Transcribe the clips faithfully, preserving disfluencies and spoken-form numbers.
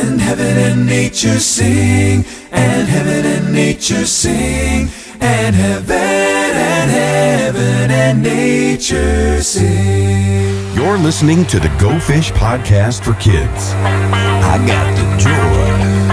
And heaven and nature sing, and heaven and nature sing, and heaven and heaven and nature sing. You're listening to the Go Fish Podcast for Kids. I got the joy.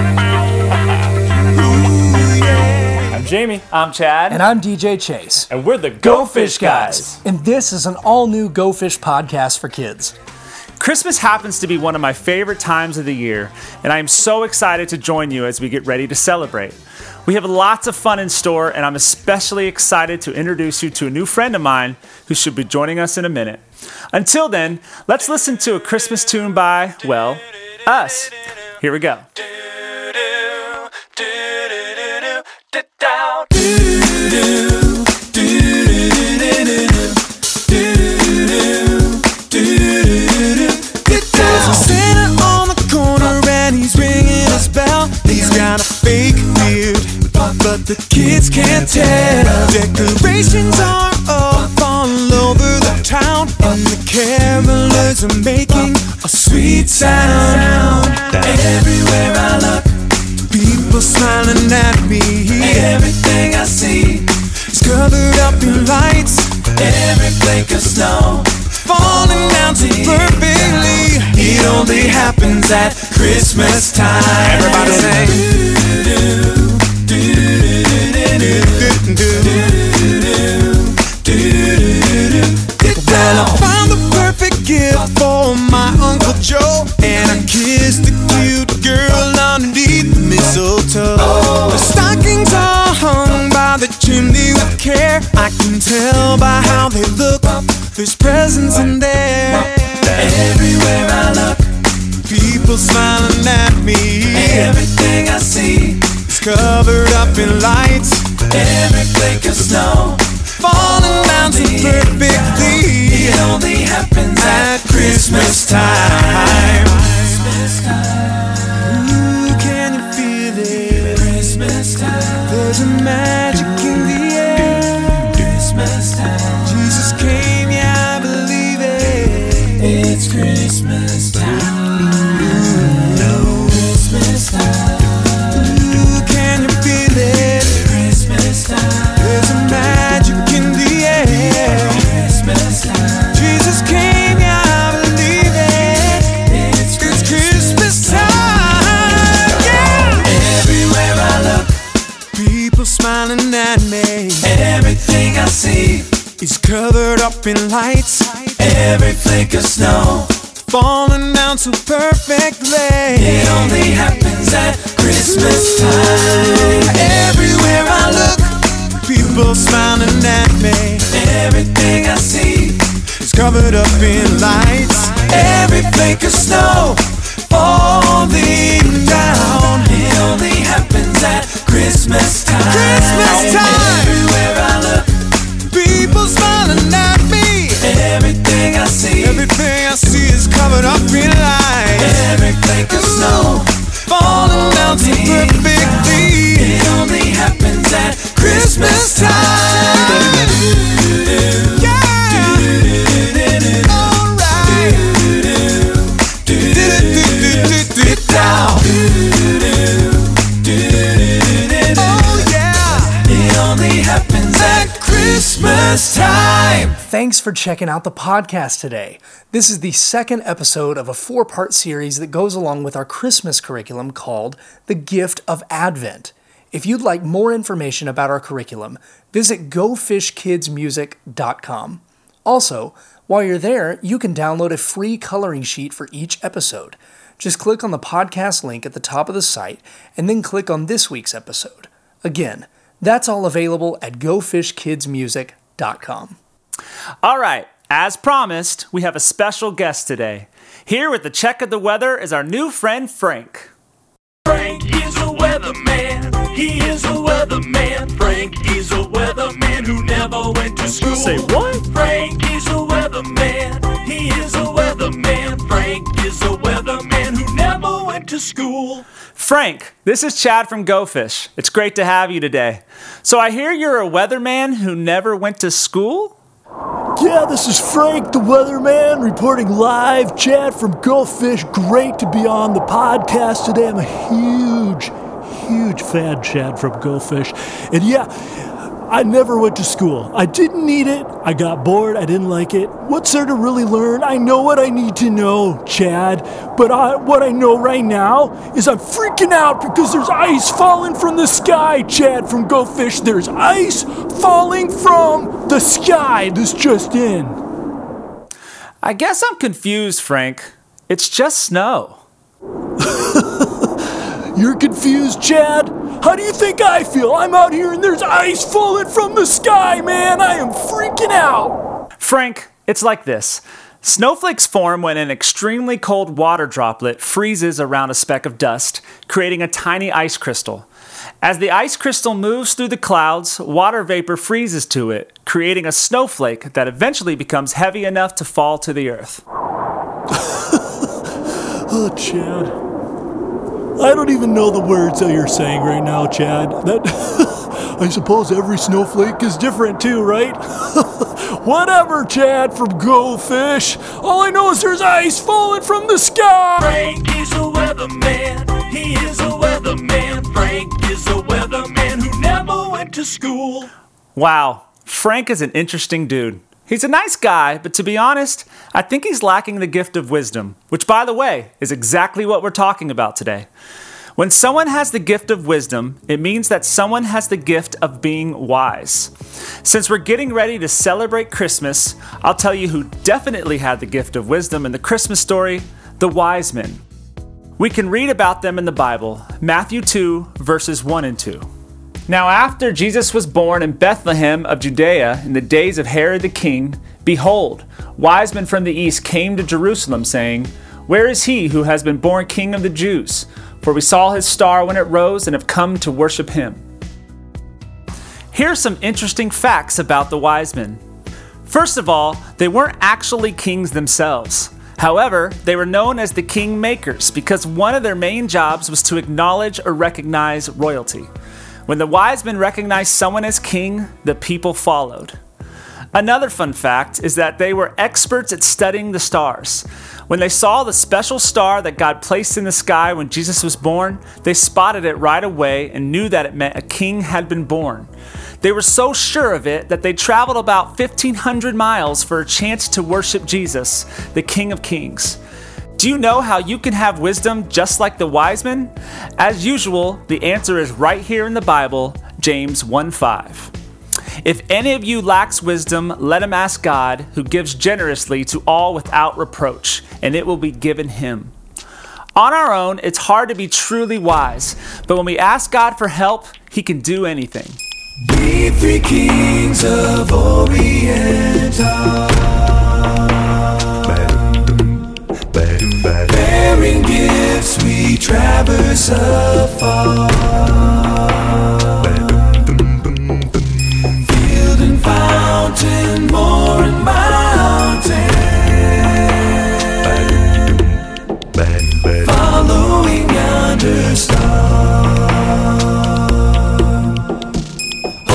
Ooh, yeah. I'm Jamie. I'm Chad. And I'm D J Chase. And we're the Go, Go Fish, Fish guys. guys. And this is an all-new Go Fish podcast for kids. Christmas happens to be one of my favorite times of the year, and I am so excited to join you as we get ready to celebrate. We have lots of fun in store, and I'm especially excited to introduce you to a new friend of mine who should be joining us in a minute. Until then, let's listen to a Christmas tune by, well, us. Here we go. Santa on the corner and he's ringing his bell. He's got a fake beard, but the kids can't tell. Decorations are up all over the town, and the carolers are making a sweet sound. Everywhere I look, people smiling at me. Everything I see is covered up in lights. Every flake of snow falling down so perfectly. It only happens at Christmas time. Everybody sing. Well, I found the perfect gift for my Uncle Joe, and I kissed the cute girl underneath the mistletoe. Oh. The stockings are hung by the chimney with care. I can tell by how they look, there's presents in there. Everywhere I look, people smiling at me. Everything I see is covered up in lights. Every flake of snow falling down so perfectly. It only happens at Christmas time. Christmas time. Ooh, can you feel it? Christmas time. There's a magic in the air. Christmas time. Jesus came, yeah, I believe it. It's Christmas time. No Christmas time. Ooh, can you feel it? Christmas time. There's a magic in the air. Christmas time. Jesus came, yeah, I believe it. It's, it's Christmas time. Yeah. Everywhere I look, people smiling at me. Everything I see is covered up in lights. Every flake of snow falling down so perfectly. It only happens at Christmas time. Everywhere I look, people smiling at me. Everything I see is covered up in lights. Every flake of snow falling down. It only happens at Christmas time. Christmas time. Everywhere I look, people smiling at me. Everything I see, everything I see is covered up in lights. Every flake of snow falling down so perfectly. It only happens at Christmas time. Yeah. Alright. Get down. Oh yeah. It only happens at Christmas time. Thanks for checking out the podcast today. This is the second episode of a four-part series that goes along with our Christmas curriculum called The Gift of Advent. If you'd like more information about our curriculum, visit go fish kids music dot com. Also, while you're there, you can download a free coloring sheet for each episode. Just click on the podcast link at the top of the site and then click on this week's episode. Again, that's all available at go fish kids music dot com. All right, as promised, we have a special guest today. Here with the check of the weather is our new friend, Frank. Frank is a weatherman. He is a weatherman. Frank is a weatherman who never went to school. Say what? Frank is a weatherman. He is a weatherman. Frank is a weatherman who never went to school. Frank, this is Chad from Go Fish. It's great to have you today. So I hear you're a weatherman who never went to school? Yeah, this is Frank, the weatherman, reporting live. Chad from Go Fish. Great to be on the podcast today. I'm a huge, huge fan, Chad from Go Fish. And yeah, I never went to school. I didn't need it. I got bored. I didn't like it. What's there to really learn? I know what I need to know, Chad. But I, what I know right now is I'm freaking out because there's ice falling from the sky, Chad from Go Fish. There's ice falling from the sky. This just in. I guess I'm confused, Frank. It's just snow. You're confused, Chad? How do you think I feel? I'm out here and there's ice falling from the sky, man. I am freaking out. Frank, it's like this. Snowflakes form when an extremely cold water droplet freezes around a speck of dust, creating a tiny ice crystal. As the ice crystal moves through the clouds, water vapor freezes to it, creating a snowflake that eventually becomes heavy enough to fall to the earth. Oh, Chad. I don't even know the words that you're saying right now, Chad. That I suppose every snowflake is different too, right? Whatever, Chad from Go Fish. All I know is there's ice falling from the sky. Frank is a weatherman. He is a weatherman. Frank is a weatherman who never went to school. Wow, Frank is an interesting dude. He's a nice guy, but to be honest, I think he's lacking the gift of wisdom, which, by the way, is exactly what we're talking about today. When someone has the gift of wisdom, it means that someone has the gift of being wise. Since we're getting ready to celebrate Christmas, I'll tell you who definitely had the gift of wisdom in the Christmas story, the wise men. We can read about them in the Bible, Matthew two, verses one and two. Now after Jesus was born in Bethlehem of Judea in the days of Herod the king, behold, wise men from the east came to Jerusalem, saying, Where is he who has been born King of the Jews? For we saw his star when it rose and have come to worship him. Here are some interesting facts about the wise men. First of all, they weren't actually kings themselves. However, they were known as the king makers because one of their main jobs was to acknowledge or recognize royalty. When the wise men recognized someone as king, the people followed. Another fun fact is that they were experts at studying the stars. When they saw the special star that God placed in the sky when Jesus was born, they spotted it right away and knew that it meant a king had been born. They were so sure of it that they traveled about fifteen hundred miles for a chance to worship Jesus, the King of Kings. Do you know how you can have wisdom just like the wise men? As usual, the answer is right here in the Bible, James one five. If any of you lacks wisdom, let him ask God, who gives generously to all without reproach, and it will be given him. On our own, it's hard to be truly wise, but when we ask God for help, he can do anything. We three kings of Orient are bearing gifts, we traverse afar. Field and fountain, moor and mountain, following yonder star. Oh,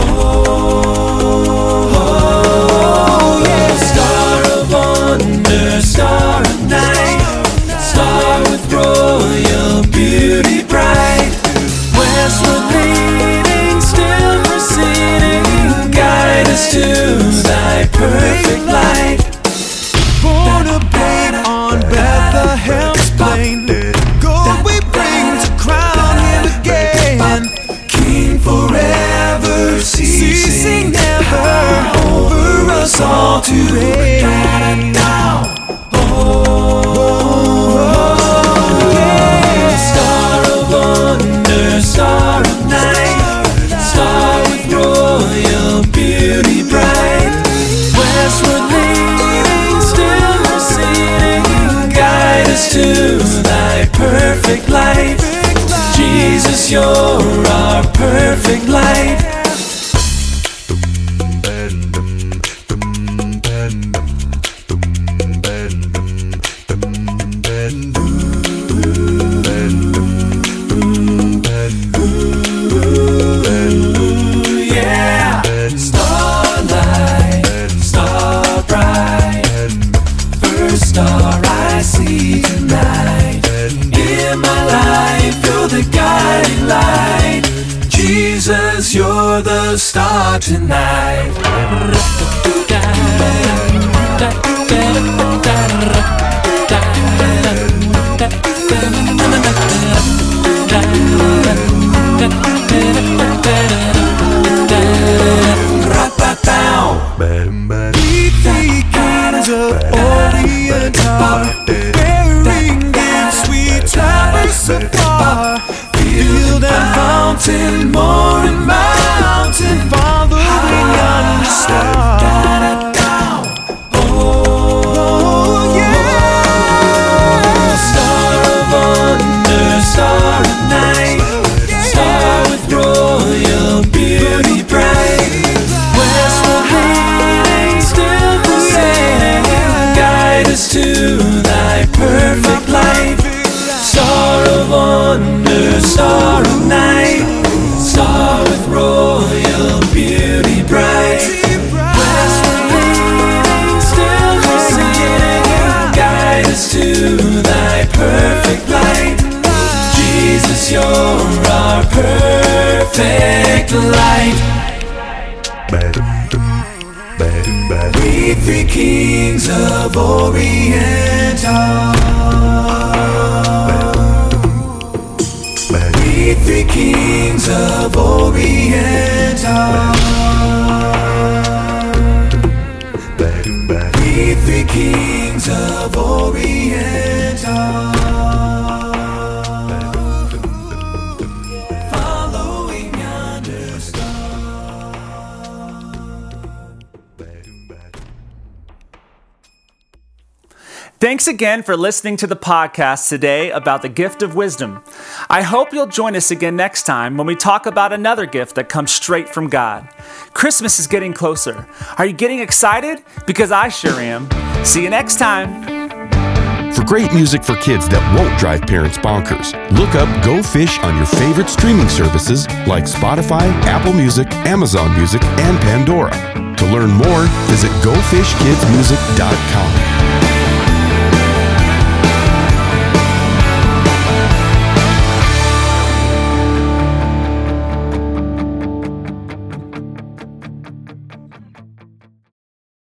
oh, yeah. Star of wonder, star of night, star with royal beauty bright, westward leading, still receding, guide us to thy perfect light. Born a babe on Bethlehem's plain, gold we bring to crown him again, King forever, ceasing never, over us all to reign. Now, oh, star of wonder, star of night, star with royal beauty bright, westward leading, still receding, guide us to thy perfect light. Jesus, you're our perfect light. Yeah, starlight, star bright. light. Jesus, you're the star tonight. We three kings of Orient are bearing gifts, we travel so far. Field and fountain, moor and mountain, following yonder star. Oh yeah, Star of wonder, star of night, star with royal beauty bright. Westward leading, still crusading, guide us to thy perfect light. Star of wonder, star of night, star with royal beauty bright. Westward leading, still crusading, guide us to thy perfect light. Jesus, you're our perfect light. We three kings of Orient are. We three kings of Orient are. We three kings of Orient are. Following yonder star. Thanks again for listening to the podcast today about the gift of wisdom. I hope you'll join us again next time when we talk about another gift that comes straight from God. Christmas is getting closer. Are you getting excited? Because I sure am. See you next time. For great music for kids that won't drive parents bonkers, look up Go Fish on your favorite streaming services like Spotify, Apple Music, Amazon Music, and Pandora. To learn more, visit go fish kids music dot com.